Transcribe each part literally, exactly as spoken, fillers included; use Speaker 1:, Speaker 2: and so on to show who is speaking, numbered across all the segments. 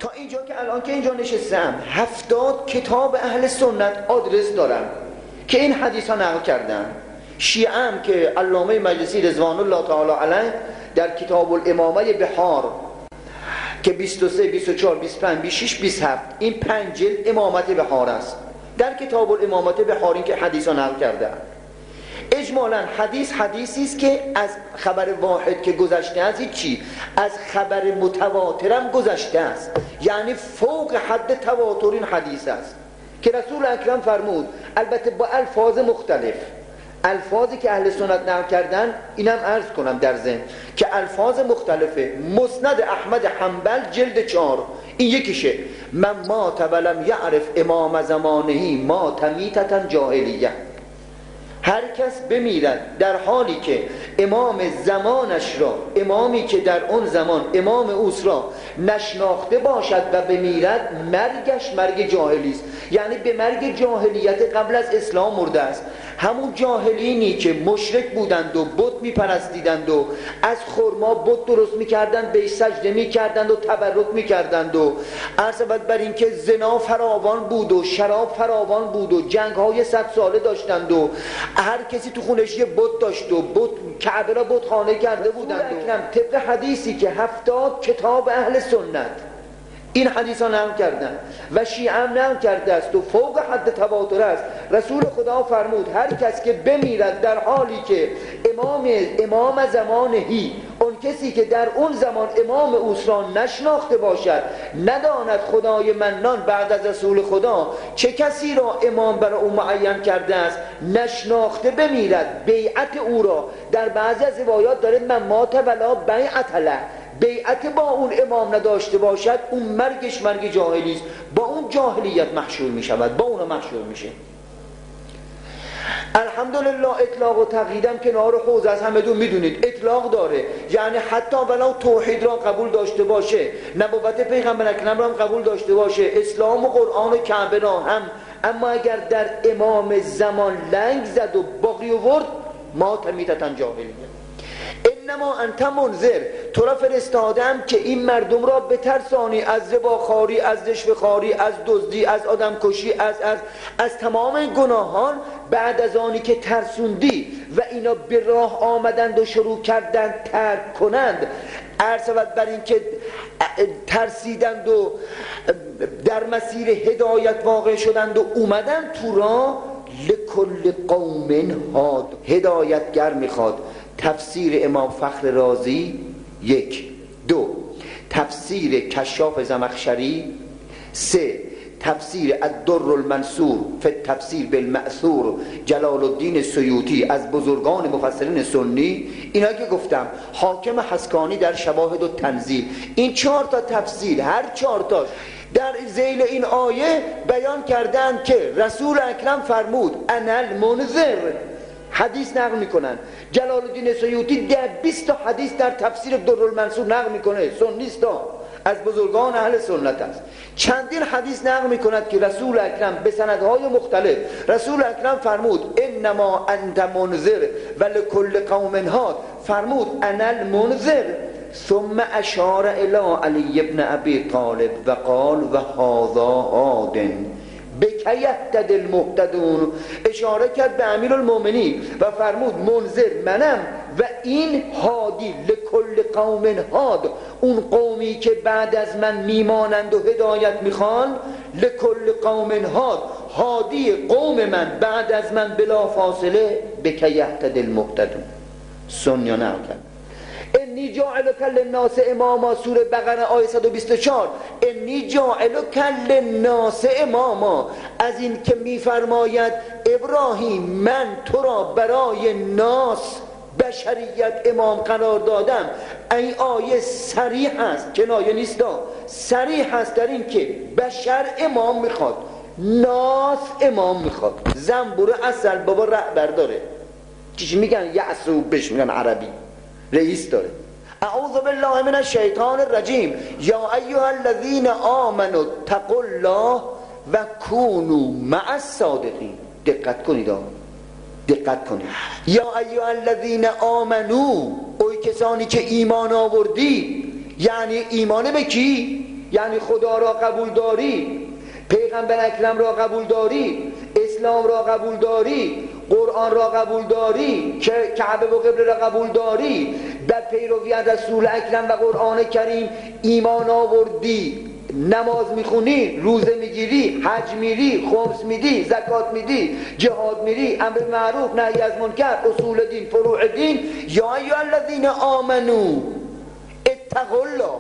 Speaker 1: تا اینجا که الان که اینجا نشستم هفتاد کتاب اهل سنت آدرس دارم که این حدیث ها نقل کردن. شیعه هم که علامه مجلسی رضوان الله تعالی علیه در کتاب الامامه بحار که بیست و سه، بیست و چهار، بیست و پنج، بیست و شش، بیست و هفت این پنج جلد امامت بحار است. در کتاب الامامت بحار این که حدیث ها نقل کرده اجمالا حدیث حدیثی است که از خبر واحد که گذشته است چی از خبر متواترم گذشته است، یعنی فوق حد تواتر این حدیث است که رسول اکرم فرمود، البته با الفاظ مختلف، الفاظی که اهل سنت نقل کردن اینم عرض کنم در ذهن که الفاظ مختلفه. مسند احمد حنبل جلد چهار این یکیشه، من مات ولم یعرف امام زمانه مات میتة جاهلیه، هر کس بمیرد در حالی که امام زمانش را، امامی که در اون زمان امام اوست را نشناخته باشد و بمیرد، مرگش مرگ جاهلی است، یعنی به مرگ جاهلیت قبل از اسلام مرده است. همون جاهلینی که مشرک بودند و بت میپرستیدند و از خرما بت درست میکردند، بهش سجده میکردند و تبرک میکردند و عرض بر این که زنا فراوان بود و شراب فراوان بود و جنگ های صد ساله داشتند و هر کسی تو خونش یه بت داشت و بت کعبه را بت خانه کرده بودند و طبق حدیثی که هفتاد کتاب اهل سنت این حدیث ها نقل کردن و شیعه هم نقل کرده است و فوق حد تواتر است. رسول خدا فرمود هر کس که بمیرد در حالی که امام امام زمانهی، اون کسی که در اون زمان امام اوست را نشناخته باشد، نداند خدای منان بعد از رسول خدا چه کسی را امام برای او معین کرده است، نشناخته بمیرد، بیعت او را در بعضی از روایات داره من مات ولا بیعت له، بیعت با اون امام نداشته باشد، اون مرگش مرگ جاهلی است، با اون جاهلیت محشور می شود، با اون محشور میشه. الحمدلله اطلاق و تقییدم کنار حوزه از همه دون میدونید اطلاق داره، یعنی حتی ولو توحید را قبول داشته باشه، نبوت پیغمبر اکرم را هم قبول داشته باشه، اسلام و قرآن و کعبه را هم، اما اگر در امام زمان لنگ زد و باقی ورد ما تمیتتن جاهلیه. انما انت منذر، تو را فرستادم که این مردم را بترسانی از رباخواری، از رشوه‌خواری، از دزدی، از آدمکشی، از از از تمام این گناهان. بعد از آنی که ترسوندی و اینا به راه آمدند و شروع کردند ترک کنند، عرض شود بر این که ترسیدند و در مسیر هدایت واقع شدند و اومدند تو راه، لکل قوم هاد، هدایتگر میخواد. تفسیر امام فخر رازی یک. دو، تفسیر کشاف زمخشری. سه، تفسیر الدر المنصور فی تفسیر بالمأثور جلال الدین سیوطی از بزرگان مفسرین سنی. اینا که گفتم حاکم حسکانی در شواهد و تنزیل، این چهار تا تفسیر هر چهار تاش در ذیل این آیه بیان کردند که رسول اکرم فرمود انا المنذر، حدیث نقل میکنن. جلال الدین سیوطی در بیست تا حدیث در تفسیر درالمنصور نقل میکنه، سنیستا از بزرگان اهل سنت است. چندین حدیث نقل میکند که رسول اکرم به سندهای مختلف رسول اکرم فرمود انما انت منذر ولکل قوم هاد، فرمود انا المنذر. ثم اشار الى علی ابن ابی طالب و قال و هذا هاد بک یهتدی المهتدون، اشاره کرد به امیرالمومنین و فرمود منذر منم و این هادی لکل قوم هاد، اون قومی که بعد از من میمانند و هدایت میخوان، لکل قوم هاد، هادی قوم من بعد از من بلا فاصله بک یهتدی المهتدون. سنیا نقل کرد انی جاعلک للناس اماما، سوره بقره آیه صد و بیست و چهار. انی جاعلک للناس اماما، از این که میفرماید ابراهیم من تو را برای ناس بشریت امام قرار دادم، این آیه صریح است، کنایه نیست، صریح است در این که بشر امام میخواد، ناس امام میخواد. زنبور اصل بابا رهبر داره، چیزی میگن یعصوب بهش میگن عربی، رئیس داره. اعوذ بالله من الشیطان الرجیم یا ایها الذین آمنوا اتقوا الله و کونوا مع الصادقین. دقت کنید، دقت کنید. یا ایها الذین آمنوا، اوی کسانی که ایمان آوردی، یعنی ایمان به کی؟ یعنی خدا را قبول داری، پیغمبر اکرم را قبول داری، اسلام را قبول داری، قرآن را قبول داری، که کعبه و قبله را قبول داری، در پیروی از رسول اکرم و قرآن کریم ایمان آوردی، نماز میخونی، روزه میگیری، حج میری، خمس میدی، زکات میدی، جهاد میری، امر معروف نهی از منکر، اصول دین، فروع دین. یا ایها الذین آمنو اتقوا الله.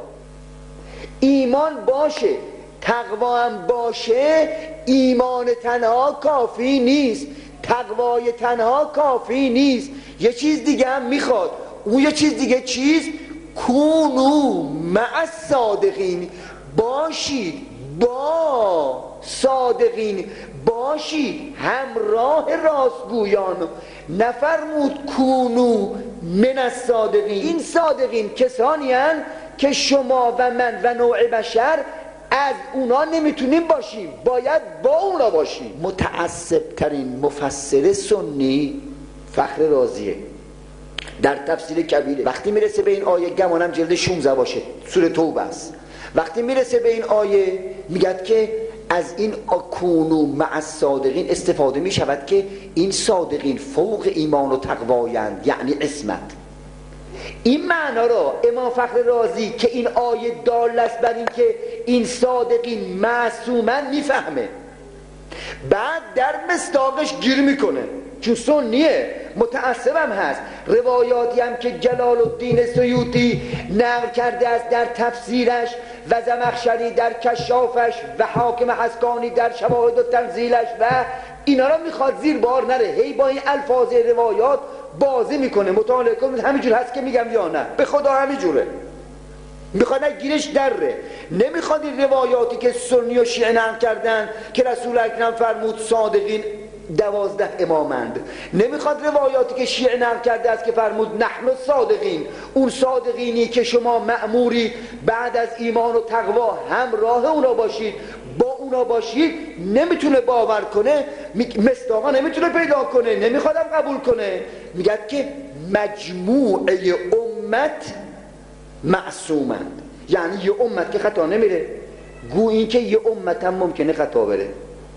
Speaker 1: ایمان باشه، تقوا هم باشه. ایمان تنها کافی نیست، تقوای تنها کافی نیست، یه چیز دیگه هم میخواد. اون یه چیز دیگه چیز؟ کونو مع الصادقین، باشید با صادقین، باشید همراه راستگویان. نفرمود کونو من الصادقین. این صادقین کسانی هستند که شما و من و نوع بشر از اونا نمیتونیم باشیم، باید با اونا باشیم. متعصب ترین مفسر سنی فخر رازیه در تفسیر کبیره وقتی میرسه به این آیه، گمانم جلد شانزده باشه، سوره توبه است، وقتی میرسه به این آیه میگد که از این اکونو مع الصادقین استفاده میشود که این صادقین فوق ایمان و تقوایند، یعنی عصمت. این معنا را امام فخر رازی که این آیه دال است بر این که این صادقین معصومن میفهمه، بعد در مصداقش گیر میکنه، چون سنیه، متعصبم هست. روایاتی هم که جلال الدین سیوطی نقل کرده است در تفسیرش و زمخشری در کشافش و حاکم حسکانی در شواهد و تنزیلش، و اینا را میخواد زیر بار نره، هی با این الفاظ روایات بازی میکنه. مطالعه کنید همینجور هست که میگم یا نه؟ به خدا همینجوره، میخواد گیرش دره. نمیخواد این روایاتی که سنی و شیعه نقل کردن که رسول اکرم فرمود صادقین دوازده امامند، نمیخواد روایاتی که شیعه نقل کرده است که فرمود نحن صادقین، اون صادقینی که شما مأموری بعد از ایمان و تقوا همراه اونا باشید، با اونا باشید. نمیتونه باور کنه، مصداقا نمیتونه پیدا کنه، نمیخوادم قبول کنه. میگه که مجموعه امت معصومند، یعنی یه امت که خطا نمیره. گو این که یه امت هم ممکنه خطا بره،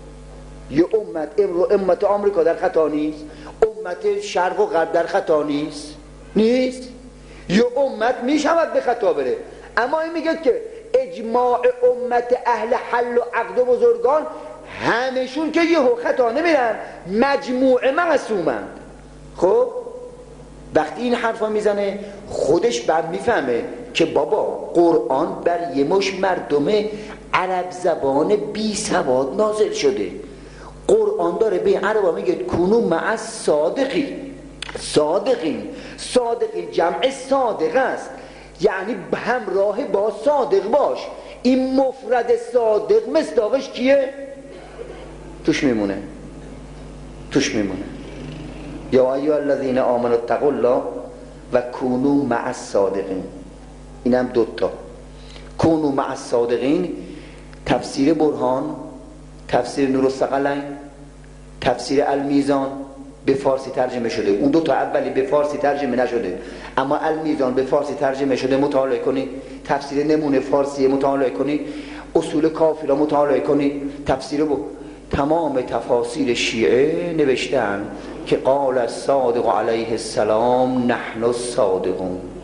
Speaker 1: یه امت امرو امت آمریکا در خطا نیست، امت شرق و غرب در خطا نیست نیست یه امت میشود به خطا بره. اما این میگه که اجماع امت اهل حل و عقد و بزرگان همشون که یه خطا نمیرن، مجموعه معصومند. خب وقتی این حرفا میزنه خودش بعد میفهمه که بابا قرآن بر یه مش مردم عرب زبان بی سواد نازل شده. قرآن داره به عربا میگه کونو مع الصادقین. صادقین صادقین جمع صادق است، یعنی همراه با صادق باش. این مفرد صادق مصداقش کیه؟ توش میمونه توش میمونه یا ایها الذین آمنوا اتقوا الله و کونوا مع الصادقین. اینم دوتا. کونوا مع الصادقین تفسیر برهان، تفسیر نور الثقلین، تفسیر المیزان به فارسی ترجمه شده. اون دو تا اولی به فارسی ترجمه نشده، اما المیزان به فارسی ترجمه شده. مطالعه کنید. تفسیر نمونه فارسی مطالعه کنید، اصول کافی را مطالعه کنید. تفسیر با تمام تفاسیر شیعه نوشتن که قال الصادق علیه السلام نحن الصادقون.